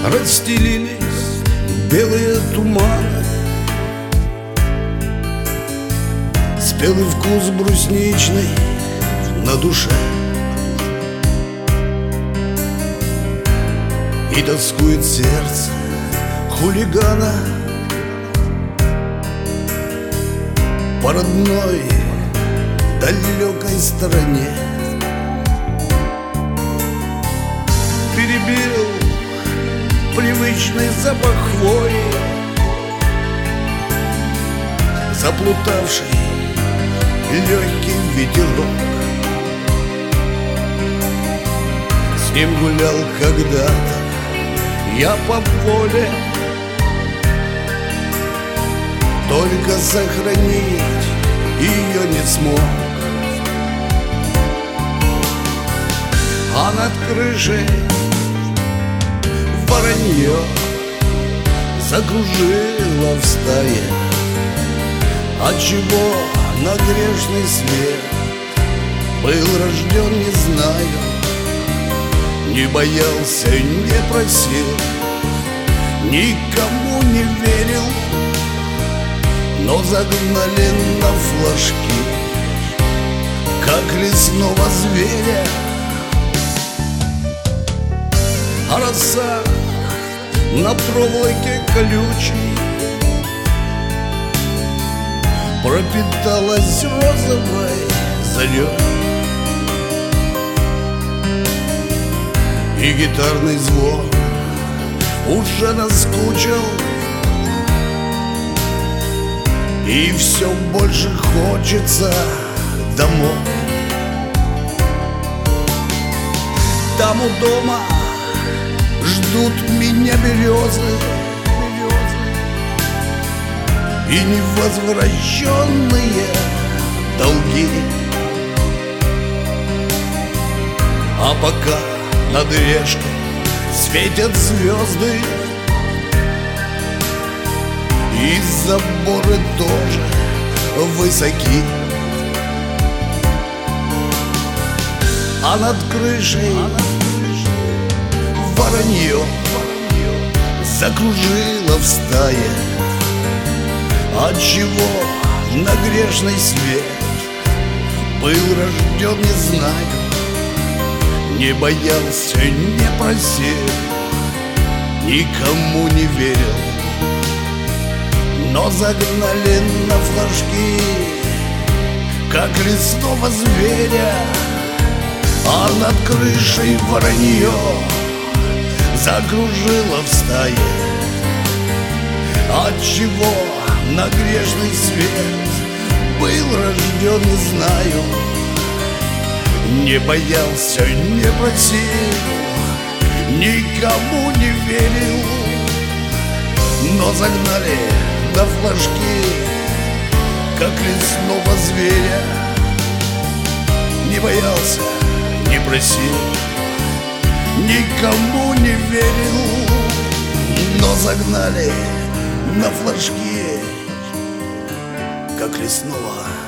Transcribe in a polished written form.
расстелились белые туманы, спелый вкус брусничный на душе, и тоскует сердце хулигана по родной далекой стороне. Перебил привычный запах хвои, заплутавший легкий ветерок. С ним гулял когда-то я по поле, только сохранить ее не смог. А над крышей воронье закружило в стае. Отчего на грешный свет был рожден, не знаю. Не боялся, не просил, никому не верил, но загнали на флажки, как лесного зверя. А роса на проволоке колючей пропиталась розовой зарей, и гитарный звон уже наскучил, и все больше хочется домой. Там у дома ждут меня березы и невозвращенные долги. А пока над решкой светят звезды, и заборы тоже высоки, а над крышей воронье закружило в стае. Отчего на грешный свет был рожден, не знаю. Не боялся, не просил, никому не верил, но загнали на флажки, как лесного зверя. А над крышей воронье закружило в стае. Отчего на грешный свет был рожден, не знаю. Не боялся, не просил, никому не верил, но загнали на флажки, как лесного зверя. Не боялся, не просил, никому не верил, но загнали на флажки, как лесного